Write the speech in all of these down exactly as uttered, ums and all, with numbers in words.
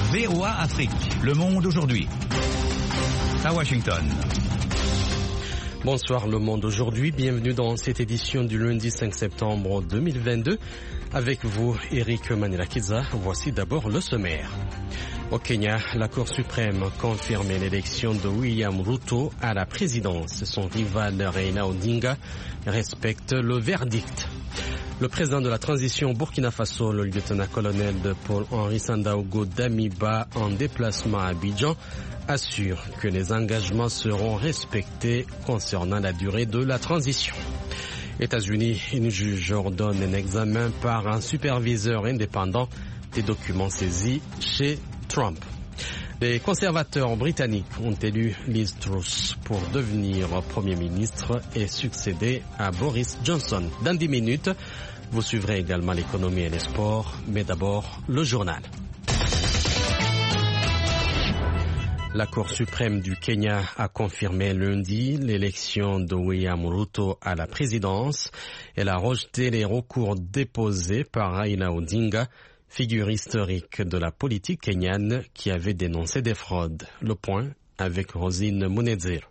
V O A Afrique, Le Monde aujourd'hui. À Washington. Bonsoir Le Monde aujourd'hui, bienvenue dans cette édition du lundi cinq septembre deux mille vingt-deux. Avec vous, Eric Manilakiza, voici d'abord le sommaire. Au Kenya, la Cour suprême confirme l'élection de William Ruto à la présidence. Son rival Raila Odinga respecte le verdict. Le président de la transition Burkina Faso, le lieutenant-colonel Paul-Henri Sandaogo Damiba, en déplacement à Abidjan, assure que les engagements seront respectés concernant la durée de la transition. États-Unis, une juge ordonne un examen par un superviseur indépendant des documents saisis chez Trump. Les conservateurs britanniques ont élu Liz Truss pour devenir Premier ministre et succéder à Boris Johnson. Dans dix minutes, vous suivrez également l'économie et les sports, mais d'abord le journal. La Cour suprême du Kenya a confirmé lundi l'élection de William Ruto à la présidence. Elle a rejeté les recours déposés par Raila Odinga, figure historique de la politique kenyane qui avait dénoncé des fraudes. Le point avec Rosine Munezir.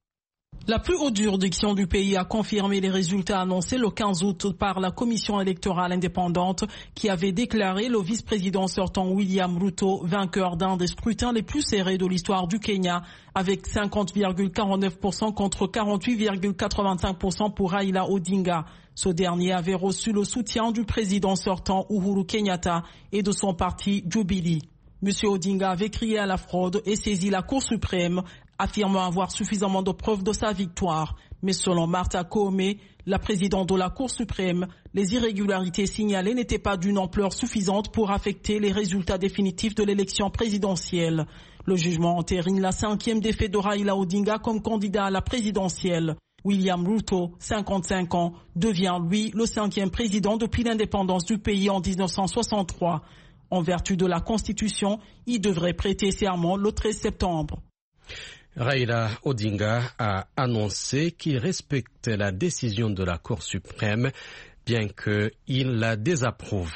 La plus haute juridiction du pays a confirmé les résultats annoncés le quinze août par la commission électorale indépendante qui avait déclaré le vice-président sortant William Ruto vainqueur d'un des scrutins les plus serrés de l'histoire du Kenya avec cinquante virgule quarante-neuf pour cent contre quarante-huit virgule quatre-vingt-cinq pour cent pour Raila Odinga. Ce dernier avait reçu le soutien du président sortant Uhuru Kenyatta et de son parti Jubilee. Monsieur Odinga avait crié à la fraude et saisi la Cour suprême, affirmant avoir suffisamment de preuves de sa victoire. Mais selon Martha Koome, la présidente de la Cour suprême, les irrégularités signalées n'étaient pas d'une ampleur suffisante pour affecter les résultats définitifs de l'élection présidentielle. Le jugement entérine la cinquième défaite de Raila Odinga comme candidat à la présidentielle. William Ruto, cinquante-cinq ans, devient lui le cinquième président depuis l'indépendance du pays en mille neuf cent soixante-trois. En vertu de la Constitution, il devrait prêter serment le treize septembre. Raila Odinga a annoncé qu'il respectait la décision de la Cour suprême, bien qu'il la désapprouve.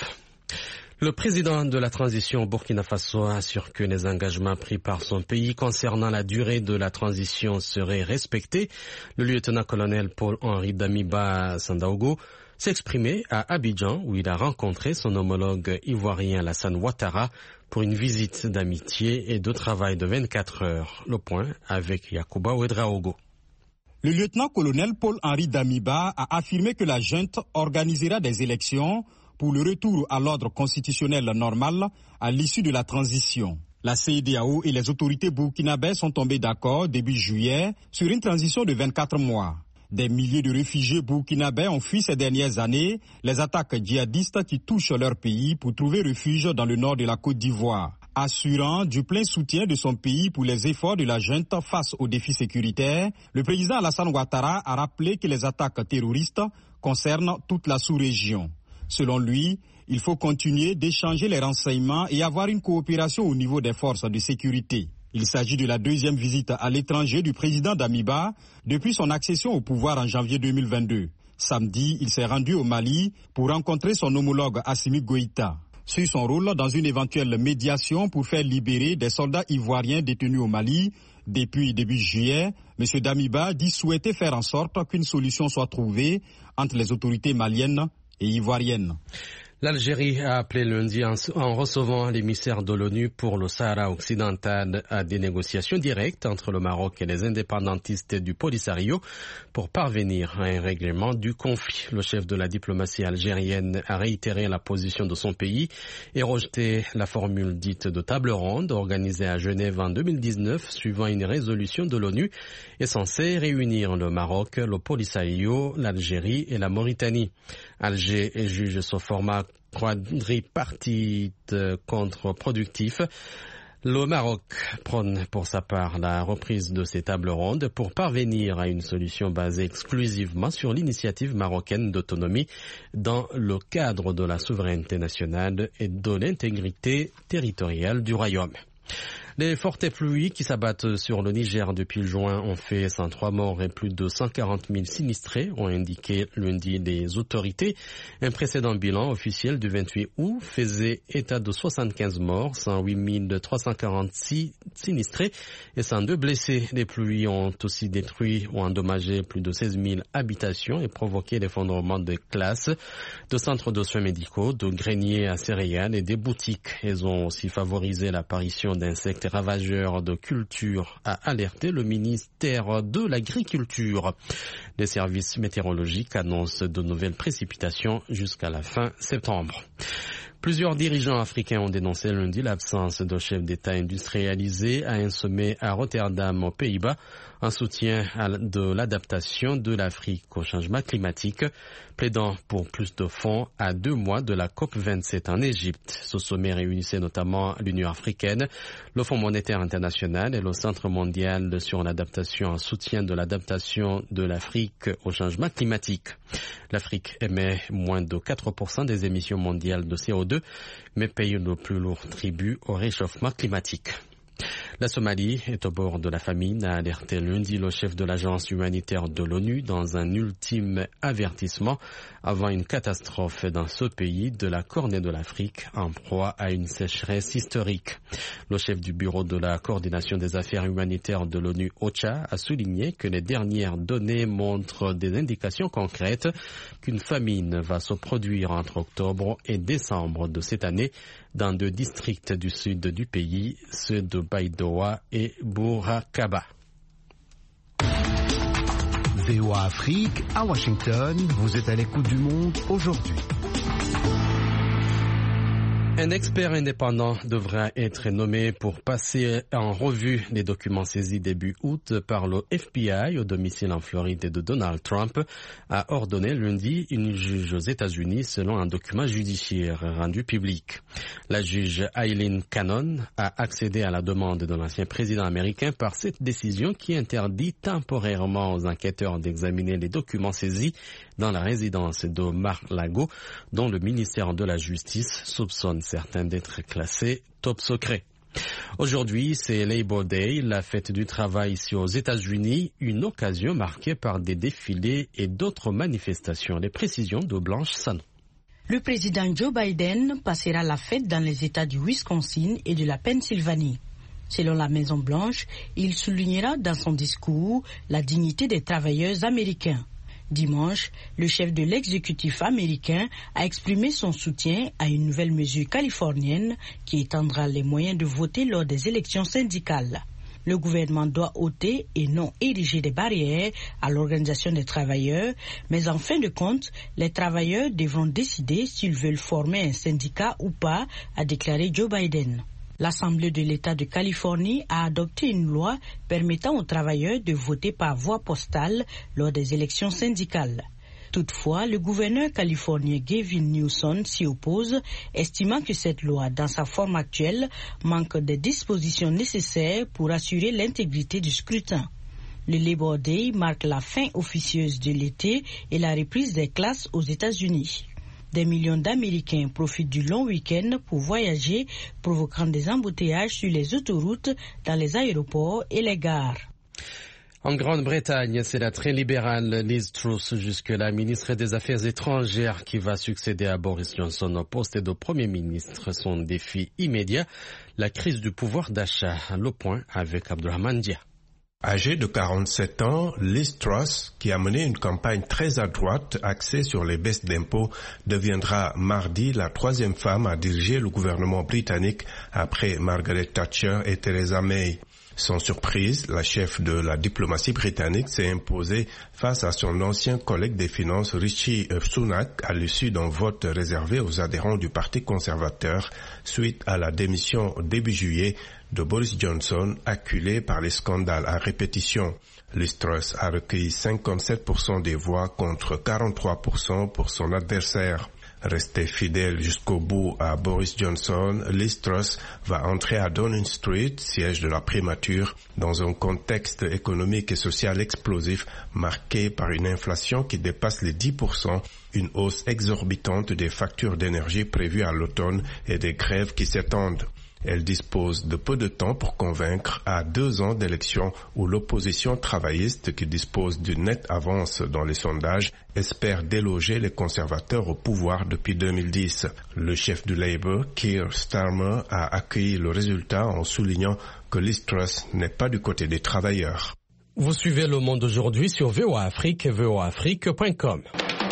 Le président de la transition Burkina Faso assure que les engagements pris par son pays concernant la durée de la transition seraient respectés. Le lieutenant-colonel Paul-Henri Damiba Sandaogo s'exprimait à Abidjan où il a rencontré son homologue ivoirien Alassane Ouattara pour une visite d'amitié et de travail de vingt-quatre heures. Le point avec Yacouba Ouedraogo. Le lieutenant-colonel Paul-Henri Damiba a affirmé que la junte organisera des élections pour le retour à l'ordre constitutionnel normal à l'issue de la transition. La C E D A O et les autorités burkinabées sont tombées d'accord début juillet sur une transition de vingt-quatre mois. Des milliers de réfugiés burkinabés ont fui ces dernières années les attaques djihadistes qui touchent leur pays pour trouver refuge dans le nord de la Côte d'Ivoire. Assurant du plein soutien de son pays pour les efforts de la junte face aux défis sécuritaires, le président Alassane Ouattara a rappelé que les attaques terroristes concernent toute la sous-région. Selon lui, il faut continuer d'échanger les renseignements et avoir une coopération au niveau des forces de sécurité. Il s'agit de la deuxième visite à l'étranger du président Damiba depuis son accession au pouvoir en janvier deux mille vingt-deux. Samedi, il s'est rendu au Mali pour rencontrer son homologue Assimi Goïta. Sur son rôle dans une éventuelle médiation pour faire libérer des soldats ivoiriens détenus au Mali, depuis début juillet, M. Damiba dit souhaiter faire en sorte qu'une solution soit trouvée entre les autorités maliennes et ivoiriennes. L'Algérie a appelé lundi en, en recevant l'émissaire de l'ONU pour le Sahara occidental à des négociations directes entre le Maroc et les indépendantistes du Polisario pour parvenir à un règlement du conflit. Le chef de la diplomatie algérienne a réitéré la position de son pays et rejeté la formule dite de table ronde organisée à Genève en deux mille dix-neuf suivant une résolution de l'ONU est censée réunir le Maroc, le Polisario, l'Algérie et la Mauritanie. Alger juge ce format quadripartite contre-productif. Le Maroc prône pour sa part la reprise de ces tables rondes pour parvenir à une solution basée exclusivement sur l'initiative marocaine d'autonomie dans le cadre de la souveraineté nationale et de l'intégrité territoriale du royaume. Les fortes pluies qui s'abattent sur le Niger depuis juin ont fait cent trois morts et plus de cent quarante mille sinistrés, ont indiqué lundi les autorités. Un précédent bilan officiel du vingt-huit août faisait état de soixante-quinze morts, cent huit mille trois cent quarante-six sinistrés et cent deux blessés. Les pluies ont aussi détruit ou endommagé plus de seize mille habitations et provoqué l'effondrement de classes, de centres de soins médicaux, de greniers à céréales et des boutiques. Elles ont aussi favorisé l'apparition d'insectes ravageurs de culture, a alerté le ministère de l'Agriculture. Les services météorologiques annoncent de nouvelles précipitations jusqu'à la fin septembre. Plusieurs dirigeants africains ont dénoncé lundi l'absence de chef d'État industrialisé à un sommet à Rotterdam, aux Pays-Bas, en soutien de l'adaptation de l'Afrique au changement climatique, plaidant pour plus de fonds à deux mois de la COP vingt-sept en Égypte. Ce sommet réunissait notamment l'Union africaine, le Fonds monétaire international et le Centre mondial sur l'adaptation en soutien de l'adaptation de l'Afrique au changement climatique. L'Afrique émet moins de quatre pour cent des émissions mondiales de C O deux, mais paye le plus lourd tribut au réchauffement climatique. La Somalie est au bord de la famine, a alerté lundi le chef de l'agence humanitaire de l'ONU dans un ultime avertissement avant une catastrophe dans ce pays de la Corne de l'Afrique en proie à une sécheresse historique. Le chef du bureau de la coordination des affaires humanitaires de l'ONU, OCHA, a souligné que les dernières données montrent des indications concrètes qu'une famine va se produire entre octobre et décembre de cette année dans deux districts du sud du pays, ceux de Baidoa et Bourakaba. V O A Afrique, à Washington, vous êtes à l'écoute du monde aujourd'hui. Un expert indépendant devra être nommé pour passer en revue les documents saisis début août par le F B I au domicile en Floride de Donald Trump, a ordonné lundi une juge aux États-Unis selon un document judiciaire rendu public. La juge Aileen Cannon a accédé à la demande de l'ancien président américain par cette décision qui interdit temporairement aux enquêteurs d'examiner les documents saisis dans la résidence de Mar-a-Lago, dont le ministère de la Justice soupçonne certains d'être classés top secret. Aujourd'hui, c'est Labor Day, la fête du travail ici aux États-Unis, une occasion marquée par des défilés et d'autres manifestations. Les précisions de Blanche Sanon. Le président Joe Biden passera la fête dans les États du Wisconsin et de la Pennsylvanie. Selon la Maison-Blanche, il soulignera dans son discours la dignité des travailleurs américains. Dimanche, le chef de l'exécutif américain a exprimé son soutien à une nouvelle mesure californienne qui étendra les moyens de voter lors des élections syndicales. Le gouvernement doit ôter et non ériger des barrières à l'organisation des travailleurs, mais en fin de compte, les travailleurs devront décider s'ils veulent former un syndicat ou pas, a déclaré Joe Biden. L'Assemblée de l'État de Californie a adopté une loi permettant aux travailleurs de voter par voie postale lors des élections syndicales. Toutefois, le gouverneur californien Gavin Newsom s'y oppose, estimant que cette loi, dans sa forme actuelle, manque des dispositions nécessaires pour assurer l'intégrité du scrutin. Le Labor Day marque la fin officieuse de l'été et la reprise des classes aux États-Unis. Des millions d'Américains profitent du long week-end pour voyager, provoquant des embouteillages sur les autoroutes, dans les aéroports et les gares. En Grande-Bretagne, c'est la très libérale Liz Truss, jusque-là ministre des Affaires étrangères, qui va succéder à Boris Johnson au poste de Premier ministre. Son défi immédiat, la crise du pouvoir d'achat. Le point avec Abdurrahman Dia. Âgée de quarante-sept ans, Liz Truss, qui a mené une campagne très à droite axée sur les baisses d'impôts, deviendra mardi la troisième femme à diriger le gouvernement britannique après Margaret Thatcher et Theresa May. Sans surprise, la chef de la diplomatie britannique s'est imposée face à son ancien collègue des finances Rishi Sunak à l'issue d'un vote réservé aux adhérents du Parti conservateur suite à la démission début juillet de Boris Johnson, acculé par les scandales à répétition. Liz Truss a recueilli cinquante-sept pour cent des voix contre quarante-trois pour cent pour son adversaire. Restée fidèle jusqu'au bout à Boris Johnson, Liz Truss va entrer à Downing Street, siège de la primature, dans un contexte économique et social explosif marqué par une inflation qui dépasse les dix pour cent, une hausse exorbitante des factures d'énergie prévues à l'automne et des grèves qui s'étendent. Elle dispose de peu de temps pour convaincre à deux ans d'élections où l'opposition travailliste, qui dispose d'une nette avance dans les sondages, espère déloger les conservateurs au pouvoir depuis deux mille dix. Le chef du Labour, Keir Starmer, a accueilli le résultat en soulignant que Liz Truss n'est pas du côté des travailleurs. Vous suivez Le Monde aujourd'hui sur V O A Afrique, v o a afrique point com.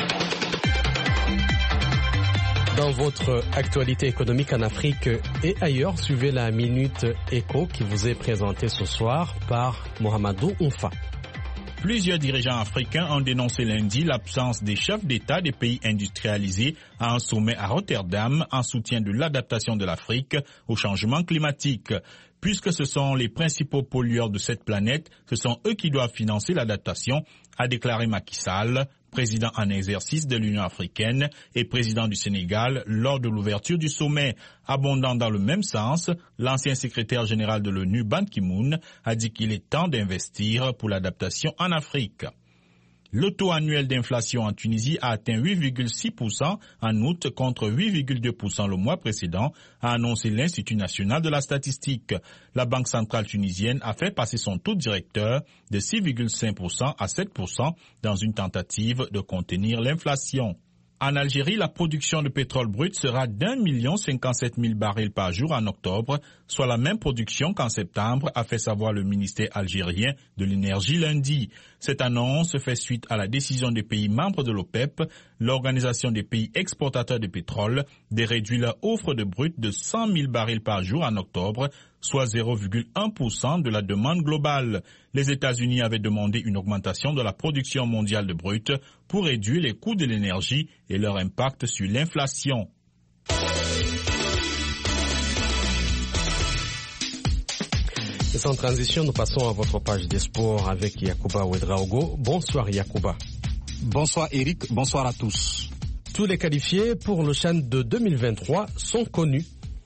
Dans votre actualité économique en Afrique et ailleurs, suivez la Minute Éco qui vous est présentée ce soir par Mohamedou Oumfa. Plusieurs dirigeants africains ont dénoncé lundi l'absence des chefs d'État des pays industrialisés à un sommet à Rotterdam en soutien de l'adaptation de l'Afrique au changement climatique. Puisque ce sont les principaux pollueurs de cette planète, ce sont eux qui doivent financer l'adaptation, a déclaré Macky Sall, président en exercice de l'Union africaine et président du Sénégal lors de l'ouverture du sommet. Abondant dans le même sens, l'ancien secrétaire général de l'ONU, Ban Ki-moon, a dit qu'il est temps d'investir pour l'adaptation en Afrique. Le taux annuel d'inflation en Tunisie a atteint huit virgule six pour cent en août contre huit virgule deux pour cent le mois précédent, a annoncé l'Institut national de la statistique. La Banque centrale tunisienne a fait passer son taux directeur de six virgule cinq pour cent à sept pour cent dans une tentative de contenir l'inflation. En Algérie, la production de pétrole brut sera d'un million cinquante-sept mille barils par jour en octobre, soit la même production qu'en septembre, a fait savoir le ministère algérien de l'énergie lundi. Cette annonce fait suite à la décision des pays membres de l'OPEP, l'organisation des pays exportateurs de pétrole, de réduire leur offre de brut de cent mille barils par jour en octobre, soit zéro virgule un pour cent de la demande globale. Les États-Unis avaient demandé une augmentation de la production mondiale de brut pour réduire les coûts de l'énergie et leur impact sur l'inflation. Et sans transition, nous passons à votre page des sports avec Yacouba Ouedraogo. Bonsoir Yacouba. Bonsoir Eric, bonsoir à tous. Tous les qualifiés pour le CHAN de deux mille vingt-trois sont connus.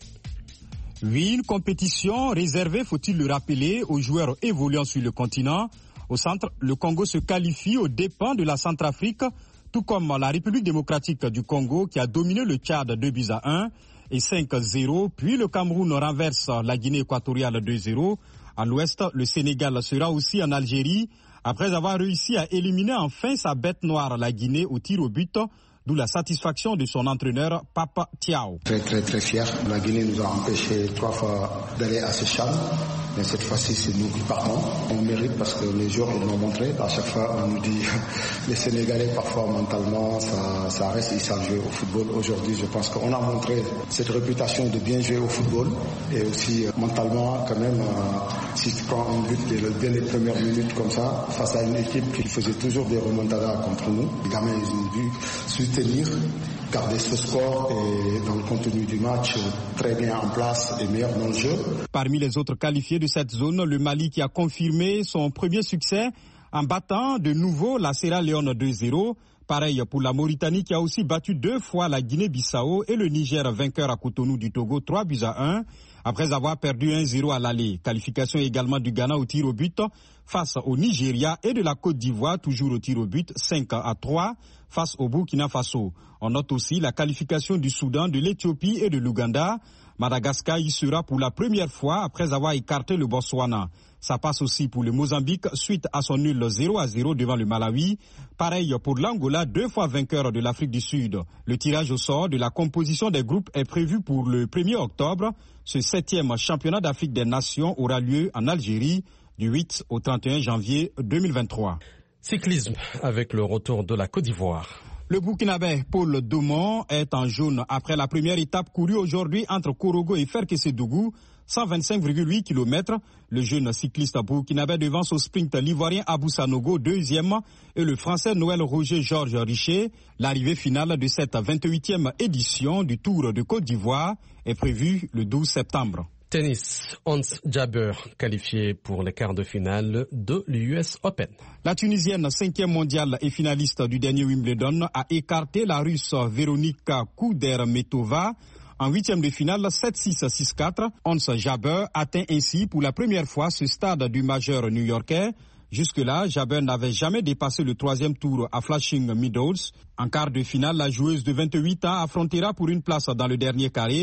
Oui, une compétition réservée, faut-il le rappeler, aux joueurs évoluant sur le continent. Au centre, le Congo se qualifie aux dépens de la Centrafrique, tout comme la République démocratique du Congo qui a dominé le Tchad deux buts à un et cinq à zéro. Puis le Cameroun renverse la Guinée équatoriale deux zéro. À l'ouest, le Sénégal sera aussi en Algérie après avoir réussi à éliminer enfin sa bête noire, la Guinée, au tir au but. D'où la satisfaction de son entraîneur, Papa Thiaw. Très très très fier. La Guinée nous a empêché trois fois d'aller à ce CHAN. Mais cette fois-ci, c'est nous qui partons. On mérite parce que les joueurs ils l'ont montré. À chaque fois, on nous dit les Sénégalais, parfois mentalement, ça, ça reste, ils savent jouer au football. Aujourd'hui, je pense qu'on a montré cette réputation de bien jouer au football. Et aussi, mentalement, quand même, euh, si tu prends un but dès les premières minutes comme ça, face à une équipe qui faisait toujours des remontadas contre nous, les gamins, ils ont dû soutenir, garder ce score et dans le contenu du match, très bien en place et meilleur dans le jeu. Parmi les autres qualifiés de cette zone, le Mali qui a confirmé son premier succès en battant de nouveau la Sierra Leone deux zéro. Pareil pour la Mauritanie qui a aussi battu deux fois la Guinée-Bissau et le Niger vainqueur à Cotonou du Togo trois buts à un après avoir perdu un zéro à l'aller. Qualification également du Ghana au tir au but face au Nigeria et de la Côte d'Ivoire toujours au tir au but cinq à trois face au Burkina Faso. On note aussi la qualification du Soudan, de l'Éthiopie et de l'Ouganda. Madagascar y sera pour la première fois après avoir écarté le Botswana. Ça passe aussi pour le Mozambique suite à son nul zéro à zéro devant le Malawi. Pareil pour l'Angola, deux fois vainqueur de l'Afrique du Sud. Le tirage au sort de la composition des groupes est prévu pour le premier octobre. Ce septième championnat d'Afrique des Nations aura lieu en Algérie du huit au trente et un janvier deux mille vingt-trois. Cyclisme avec le retour de la Côte d'Ivoire. Le Burkinabé Paul Domon est en jaune après la première étape courue aujourd'hui entre Korogo et Ferkessédougou, cent vingt-cinq virgule huit kilomètres. Le jeune cycliste burkinabé devance au sprint l'ivoirien Abou Sanogo, deuxième, et le français Noël Roger Georges Richer. L'arrivée finale de cette vingt-huitième édition du Tour de Côte d'Ivoire est prévue le douze septembre. Tennis, Hans Jabeur qualifié pour les quarts de finale de l'U S Open. La Tunisienne, cinquième mondiale et finaliste du dernier Wimbledon, a écarté la Russe Veronika Kudermetova en huitième de finale sept six six quatre. Hans Jabeur atteint ainsi pour la première fois ce stade du majeur new-yorkais. Jusque-là, Jabeur n'avait jamais dépassé le troisième tour à Flushing Meadows. En quart de finale, la joueuse de vingt-huit ans affrontera pour une place dans le dernier carré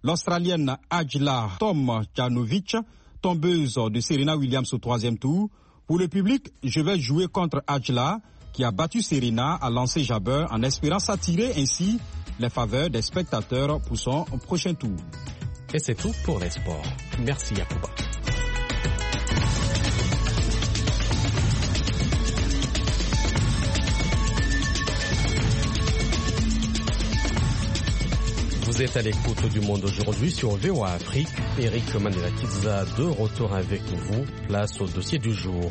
L'Australienne Ajla Tomljanovic, tombeuse de Serena Williams au troisième tour. Pour le public, je vais jouer contre Ajla, qui a battu Serena à lancer Jabber en espérant s'attirer ainsi les faveurs des spectateurs pour son prochain tour. Et c'est tout pour les sports. Merci Yacouba. Vous êtes à l'écoute du Monde aujourd'hui sur V O A Afrique. Eric Manela-Kidza de retour avec vous. Place au dossier du jour.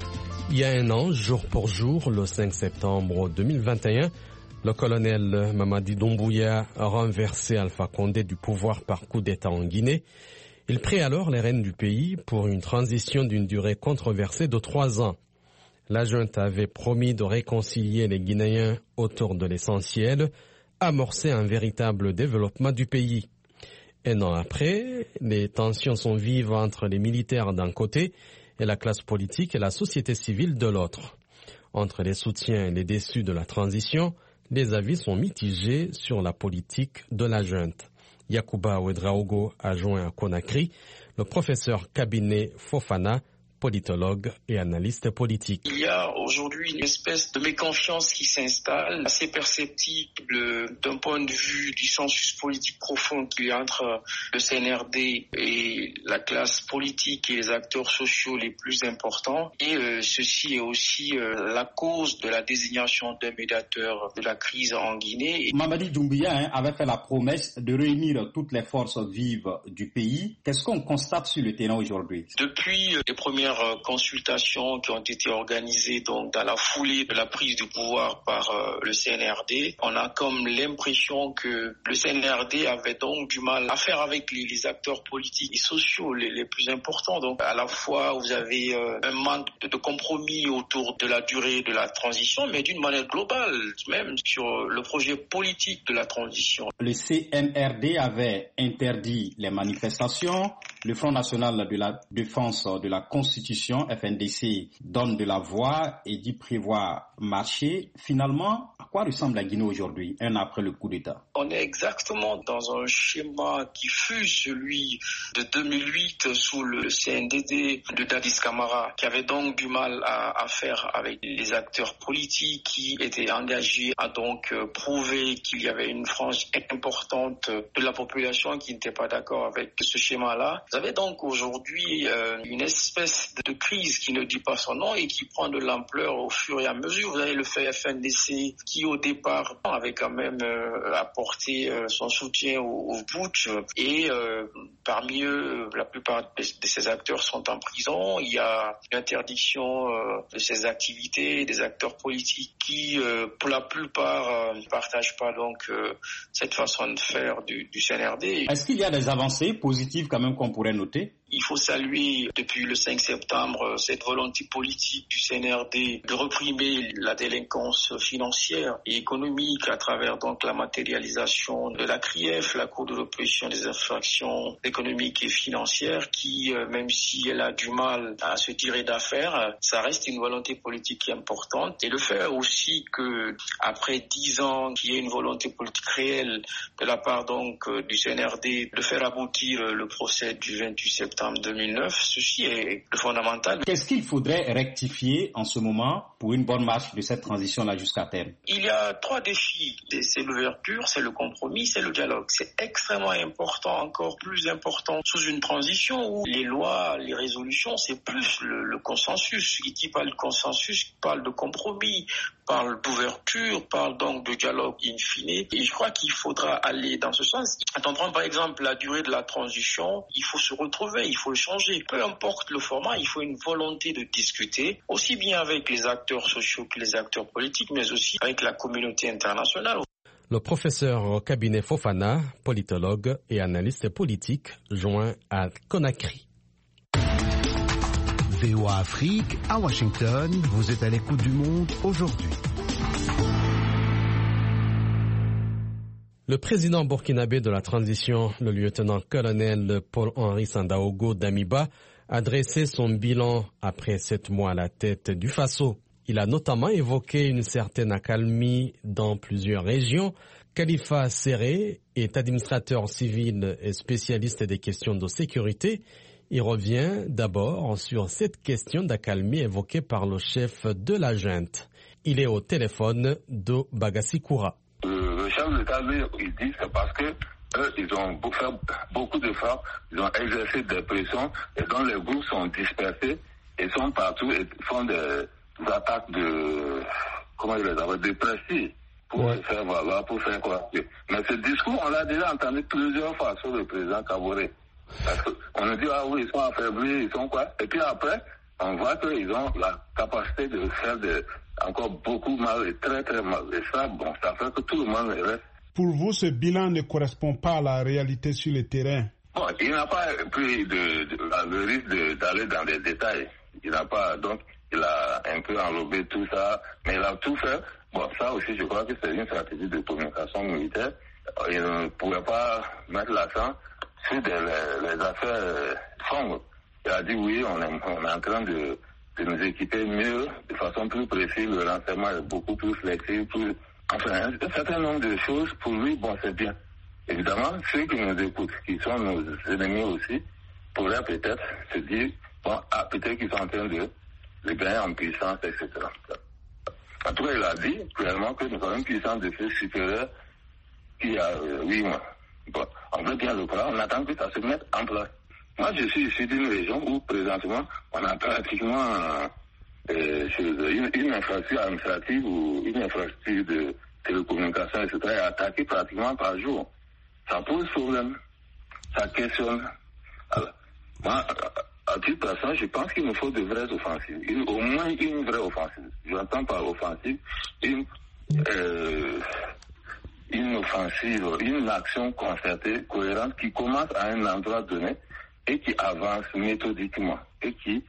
Il y a un an, jour pour jour, le cinq septembre deux mille vingt et un, le colonel Mamadi Doumbouya a renversé Alpha Condé du pouvoir par coup d'État en Guinée. Il prit alors les rênes du pays pour une transition d'une durée controversée de trois ans. La junte avait promis de réconcilier les Guinéens autour de l'essentiel, amorcer un véritable développement du pays. Un an après, les tensions sont vives entre les militaires d'un côté et la classe politique et la société civile de l'autre. Entre les soutiens et les déçus de la transition, les avis sont mitigés sur la politique de la junte. Yacouba Ouedraogo a joint à Conakry le professeur Kabiné Fofana, politologue et analyste politique. Il y a aujourd'hui une espèce de méconfiance qui s'installe, assez perceptible d'un point de vue du sensus politique profond qu'il y a entre le C N R D et la classe politique et les acteurs sociaux les plus importants. Et euh, ceci est aussi euh, la cause de la désignation d'un médiateur de la crise en Guinée. Mamadi Doumbouya hein, avait fait la promesse de réunir toutes les forces vives du pays. Qu'est-ce qu'on constate sur le terrain aujourd'hui? Depuis les premières consultations qui ont été organisées donc dans la foulée de la prise du pouvoir par euh, le C N R D, on a comme l'impression que le C N R D avait donc du mal à faire avec les, les acteurs politiques et sociaux les, les plus importants. Donc à la fois vous avez euh, un manque de, de compromis autour de la durée de la transition, mais d'une manière globale, même sur le projet politique de la transition. Le C N R D avait interdit les manifestations. Le Front national de la défense de la Constitution, F N D C, donne de la voix et dit prévoir marcher. Finalement, à quoi ressemble la Guinée aujourd'hui, un an après le coup d'État? On est exactement dans un schéma qui fut celui de deux mille huit sous le C N D D de Dadis Camara, qui avait donc du mal à, à faire avec les acteurs politiques qui étaient engagés à donc prouver qu'il y avait une frange importante de la population qui n'était pas d'accord avec ce schéma-là. Vous avez donc aujourd'hui euh, une espèce de crise qui ne dit pas son nom et qui prend de l'ampleur au fur et à mesure. Vous avez le F N D C qui au départ avait quand même euh, apporté euh, son soutien au, au putsch et euh, parmi eux, la plupart de, de ces acteurs sont en prison. Il y a une interdiction euh, de ces activités, des acteurs politiques qui, euh, pour la plupart, ne euh, partagent pas donc euh, cette façon de faire du, du C N R D. Est-ce qu'il y a des avancées positives quand même qu'on pourrait noter? Il faut saluer depuis le cinq septembre cette volonté politique du C N R D de réprimer la délinquance financière et économique à travers donc la matérialisation de la C R I E F, la Cour de répression des infractions économiques et financières, qui, même si elle a du mal à se tirer d'affaire, ça reste une volonté politique importante. Et le fait aussi que après dix ans, qu'il y ait une volonté politique réelle de la part donc du C N R D de faire aboutir le procès du vingt-huit septembre deux mille neuf, ceci est le fondamental. Qu'est-ce qu'il faudrait rectifier en ce moment pour une bonne marche de cette transition-là jusqu'à terme? Il y a trois défis. C'est l'ouverture, c'est le compromis, c'est le dialogue. C'est extrêmement important, encore plus important sous une transition où les lois, les résolutions, c'est plus le, le consensus. Et qui parle de consensus, qui parle de compromis, parle d'ouverture, parle donc de dialogue in fine. Et je crois qu'il faudra aller dans ce sens. Quand on prend par exemple la durée de la transition, il faut se retrouver, il faut le changer. Peu importe le format, il faut une volonté de discuter, aussi bien avec les acteurs sociaux que les acteurs politiques, mais aussi avec la communauté internationale. Le professeur Kabiné Fofana, politologue et analyste politique, joint à Conakry. V O A Afrique, à Washington, vous êtes à l'écoute du Monde aujourd'hui. Le président burkinabé de la transition, le lieutenant-colonel Paul-Henri Sandaogo Damiba, a dressé son bilan après sept mois à la tête du Faso. Il a notamment évoqué une certaine accalmie dans plusieurs régions Khalifa Serré est administrateur civil et spécialiste des questions de sécurité. Il revient d'abord sur cette question d'accalmie évoquée par le chef de la junte. Il est au téléphone de Bagassi Koura. Le chef de l'État, lui, il dit que c'est parce que eux, ils ont fait beaucoup d'efforts, ils ont exercé des pressions, et donc les groupes sont dispersés, et sont partout et font des attaques de, comment je les appelle, de prestige, pour ouais. faire valoir, pour faire quoi. Mais ce discours, on l'a déjà entendu plusieurs fois sur le président Kaboré. Parce qu'on nous dit, ah oui, ils sont affaiblis, ils sont quoi. Et puis après, on voit qu'ils ont la capacité de faire de, encore beaucoup mal et très très mal. Et ça, bon, ça fait que tout le monde reste. Pour vous, ce bilan ne correspond pas à la réalité sur le terrain. Bon, il n'a pas pris de, de, le risque de, d'aller dans les détails. Il n'a pas, donc, il a un peu enrobé tout ça, mais il a tout fait. Bon, ça aussi, je crois que c'est une stratégie de communication militaire. Il ne pouvait pas mettre l'accent sur des, les, les affaires sombres. Il a dit oui, on est, on est en train de, de nous équiper mieux, de façon plus précise, le renseignement est beaucoup plus flexible, plus... Enfin, un certain nombre de choses, pour lui, bon, c'est bien. Évidemment, ceux qui nous écoutent, qui sont nos ennemis aussi, pourraient peut-être se dire, bon, ah, peut-être qu'ils sont en train de, de gagner en puissance, et cetera. En tout cas, il a dit clairement que nous avons une puissance de feu supérieure qui a huit euh, mois. Bon, on veut bien le croire, on attend que ça se mette en place. Moi, je suis ici d'une région où, présentement, on a pratiquement euh, une, une infrastructure administrative ou une infrastructure de télécommunication, et cetera, est attaquée pratiquement par jour. Ça pose problème, ça questionne. Alors, moi, à titre personnel, je pense qu'il nous faut de vraies offensives. Une, au moins une vraie offensive. J'entends par offensive une, euh, une offensive, une action concertée, cohérente, qui commence à un endroit donné et qui avance méthodiquement et qui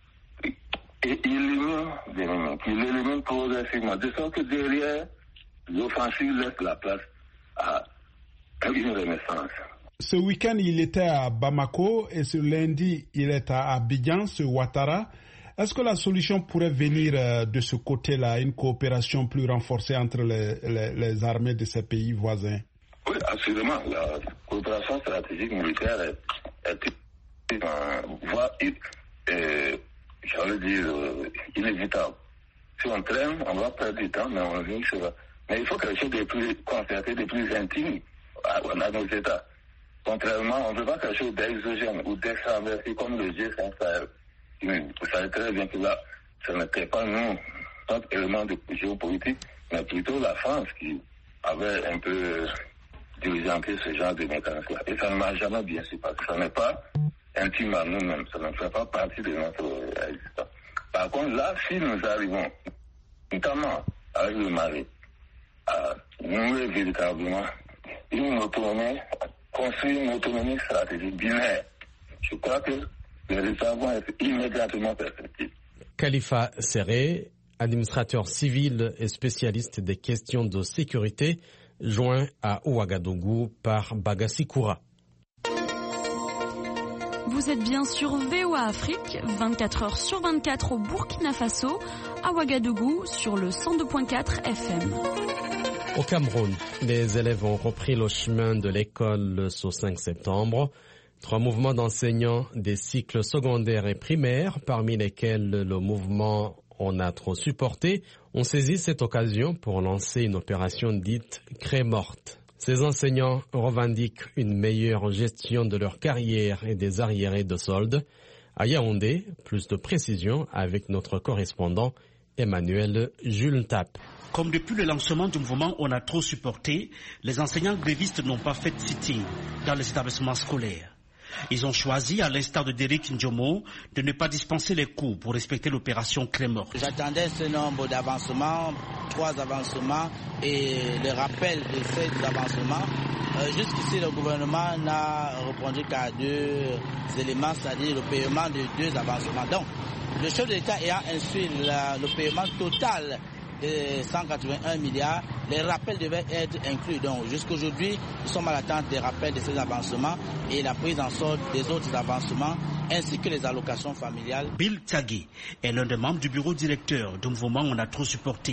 et élimine des éléments, qui l'élimine progressivement, de sorte que derrière, l'offensive laisse la place à une renaissance. Ce week-end, il était à Bamako et ce lundi, il est à Abidjan, ce Ouattara. Est-ce que la solution pourrait venir de ce côté-là, une coopération plus renforcée entre les, les, les armées de ces pays voisins? Oui, absolument. La coopération stratégique militaire est, est une voie, euh, j'allais dire, euh, inévitable. Si on traîne, on va perdre du temps, mais on vient sur ça. Mais il faut quelque chose de plus concerté, de plus intime à, à nos États. Contrairement, on ne veut pas quelque chose d'exogène ou d'extraversé comme le G cinq Sahel. Vous savez très bien que là, ce n'était pas nous, notre élément de géopolitique, mais plutôt la France qui avait un peu diligenté ce genre de mécanisme-là. Et ça ne m'a jamais bien su, parce que ça n'est pas intime à nous-mêmes, ça ne fait pas partie de notre existence. Par contre, là, si nous arrivons, notamment avec le Mali, à nouer véritablement une autonomie, construire une autonomie stratégique binaire, je crois que les résultats vont être immédiatement perceptibles. Khalifa Serré, administrateur civil et spécialiste des questions de sécurité, joint à Ouagadougou par Bagassi Koura. Vous êtes bien sur V O A Afrique, vingt-quatre heures sur vingt-quatre au Burkina Faso, à Ouagadougou sur le cent deux virgule quatre F M. Au Cameroun, les élèves ont repris le chemin de l'école ce cinq septembre. Trois mouvements d'enseignants des cycles secondaires et primaires, parmi lesquels le mouvement On a trop supporté, ont saisi cette occasion pour lancer une opération dite « Cré morte ». Ces enseignants revendiquent une meilleure gestion de leur carrière et des arriérés de soldes. À Yaoundé, plus de précisions avec notre correspondant Emmanuel Jules Tap. Comme depuis le lancement du mouvement On a trop supporté, les enseignants grévistes n'ont pas fait de sitting dans les établissements scolaires. Ils ont choisi, à l'instar de Derrick Ndjomo, de ne pas dispenser les cours pour respecter l'opération Clé morte. J'attendais ce nombre d'avancements, trois avancements et le rappel de ces avancements. Euh, jusqu'ici, le gouvernement n'a répondu qu'à deux éléments, c'est-à-dire le paiement de deux avancements. Donc, le chef de l'État ayant instruit la, le paiement total de cent quatre-vingt-un milliards, les rappels devaient être inclus. Donc jusqu'aujourd'hui, nous sommes à l'attente des rappels de ces avancements et la prise en sorte des autres avancements ainsi que les allocations familiales. Bill Tagui est l'un des membres du bureau directeur du mouvement On a trop supporté.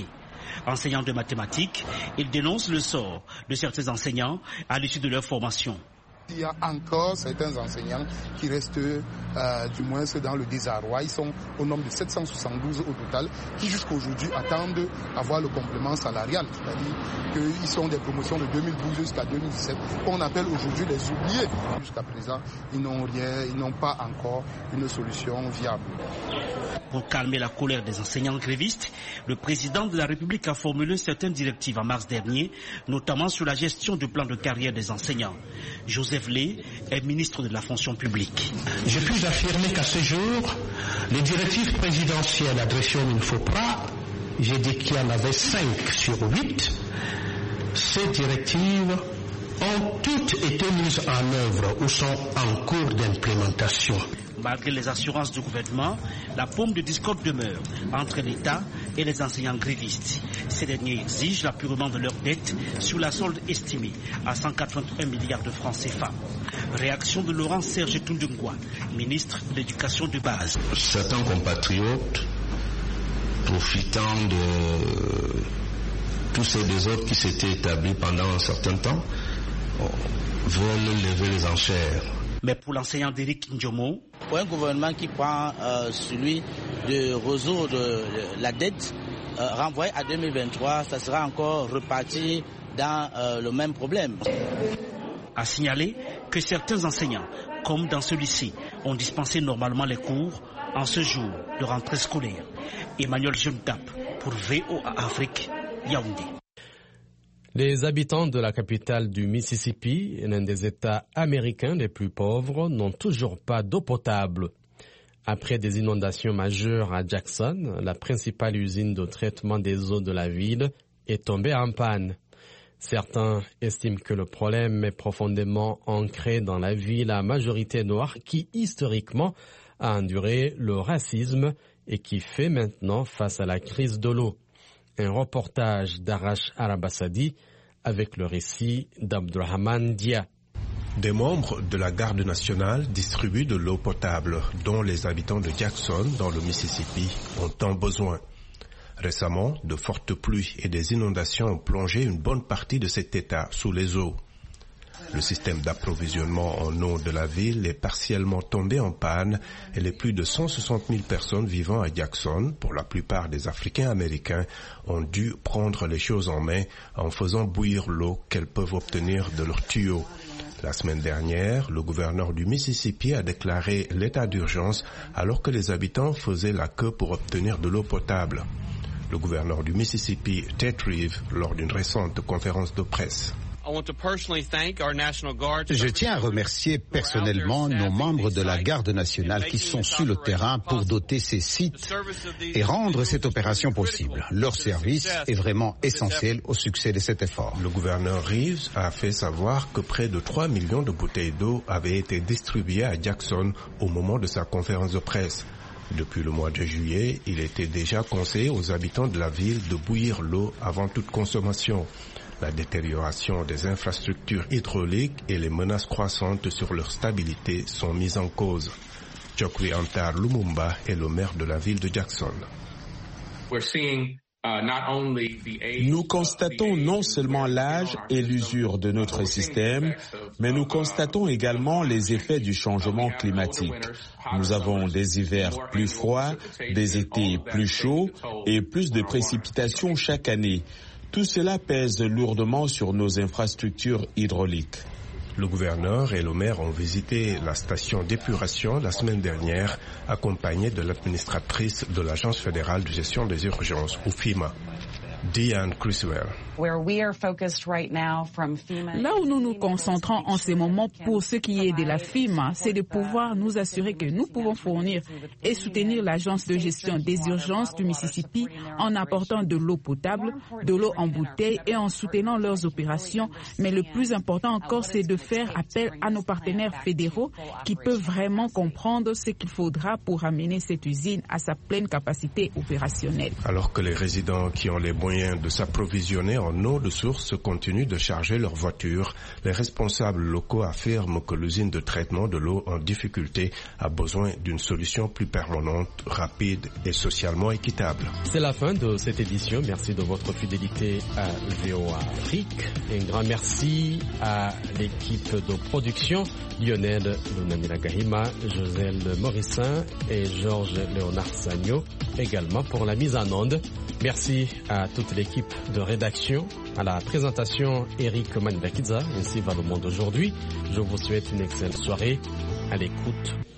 Enseignant de mathématiques, il dénonce le sort de certains enseignants à l'issue de leur formation. Il y a encore certains enseignants qui restent euh, du moins dans le désarroi. Ils sont au nombre de sept cent soixante-douze au total qui jusqu'à aujourd'hui attendent avoir le complément salarial. C'est-à-dire qu'ils sont des promotions de deux mille douze jusqu'à deux mille dix-sept qu'on appelle aujourd'hui les oubliés. Jusqu'à présent, ils n'ont rien, ils n'ont pas encore une solution viable. Pour calmer la colère des enseignants grévistes, le président de la République a formulé certaines directives en mars dernier, notamment sur la gestion du plan de carrière des enseignants. Joseph Lé est ministre de la fonction publique. Je puis affirmer qu'à ce jour, les directives présidentielles adressées au MINFOPRA, j'ai dit qu'il y en avait cinq sur huit, ces directives ont toutes été mises en œuvre ou sont en cours d'implémentation. Malgré les assurances du gouvernement, la paume de discorde demeure entre l'État et les enseignants grévistes. Ces derniers exigent l'apurement de leurs dettes sur la solde estimée à cent quatre-vingt-un milliards de francs C F A. Réaction de Laurent Serge Tundungwa, ministre de l'Éducation de base. Certains compatriotes, profitant de tous ces désordres qui s'étaient établis pendant un certain temps, veulent lever les enchères. Mais pour l'enseignant d'Éric Ndjomo, pour un gouvernement qui prend euh, celui de résoudre la dette, euh, renvoyé à deux mille vingt-trois, ça sera encore reparti dans euh, le même problème. A signalé que certains enseignants, comme dans celui-ci, ont dispensé normalement les cours en ce jour de rentrée scolaire. Emmanuel Jeune-Tap pour V O A Afrique, Yaoundé. Les habitants de la capitale du Mississippi, l'un des États américains les plus pauvres, n'ont toujours pas d'eau potable. Après des inondations majeures à Jackson, la principale usine de traitement des eaux de la ville est tombée en panne. Certains estiment que le problème est profondément ancré dans la ville à majorité noire qui, historiquement, a enduré le racisme et qui fait maintenant face à la crise de l'eau. Un reportage d'Arash Arabassadi avec le récit d'Abdurrahman Dia. Des membres de la garde nationale distribuent de l'eau potable dont les habitants de Jackson, dans le Mississippi, ont tant besoin. Récemment, de fortes pluies et des inondations ont plongé une bonne partie de cet état sous les eaux. Le système d'approvisionnement en eau de la ville est partiellement tombé en panne et les plus de cent soixante mille personnes vivant à Jackson, pour la plupart des Africains américains, ont dû prendre les choses en main en faisant bouillir l'eau qu'elles peuvent obtenir de leurs tuyaux. La semaine dernière, le gouverneur du Mississippi a déclaré l'état d'urgence alors que les habitants faisaient la queue pour obtenir de l'eau potable. Le gouverneur du Mississippi, Ted Reeves, lors d'une récente conférence de presse. Je tiens à remercier personnellement nos membres de la Garde nationale qui sont sur le terrain pour doter ces sites et rendre cette opération possible. Leur service est vraiment essentiel au succès de cet effort. Le gouverneur Reeves a fait savoir que près de trois millions de bouteilles d'eau avaient été distribuées à Jackson au moment de sa conférence de presse. Depuis le mois de juillet, il était déjà conseillé aux habitants de la ville de bouillir l'eau avant toute consommation. La détérioration des infrastructures hydrauliques et les menaces croissantes sur leur stabilité sont mises en cause. Chokri Antar Lumumba est le maire de la ville de Jackson. Nous constatons non seulement l'âge et l'usure de notre système, mais nous constatons également les effets du changement climatique. Nous avons des hivers plus froids, des étés plus chauds et plus de précipitations chaque année. Tout cela pèse lourdement sur nos infrastructures hydrauliques. Le gouverneur et le maire ont visité la station d'épuration la semaine dernière, accompagnés de l'administratrice de l'Agence fédérale de gestion des urgences, ou FEMA. Diane Criswell. Là où nous nous concentrons en ce moment pour ce qui est de la FEMA, c'est de pouvoir nous assurer que nous pouvons fournir et soutenir l'Agence de gestion des urgences du Mississippi en apportant de l'eau potable, de l'eau en bouteille et en soutenant leurs opérations. Mais le plus important encore, c'est de faire appel à nos partenaires fédéraux qui peuvent vraiment comprendre ce qu'il faudra pour amener cette usine à sa pleine capacité opérationnelle. Alors que les résidents qui ont les moyens moyen de s'approvisionner en eau de source continuent de charger leurs voitures. Les responsables locaux affirment que l'usine de traitement de l'eau en difficulté a besoin d'une solution plus permanente, rapide et socialement équitable. C'est la fin de cette édition. Merci de votre fidélité à V O A Afrique. Un grand merci à l'équipe de production, Lionel Lunamila Gahima, Joselle Morissin et Georges Léonard Sagno, également pour la mise en onde. Merci à toute l'équipe de rédaction, à la présentation Eric Manilakidza, ainsi va le monde aujourd'hui. Je vous souhaite une excellente soirée à l'écoute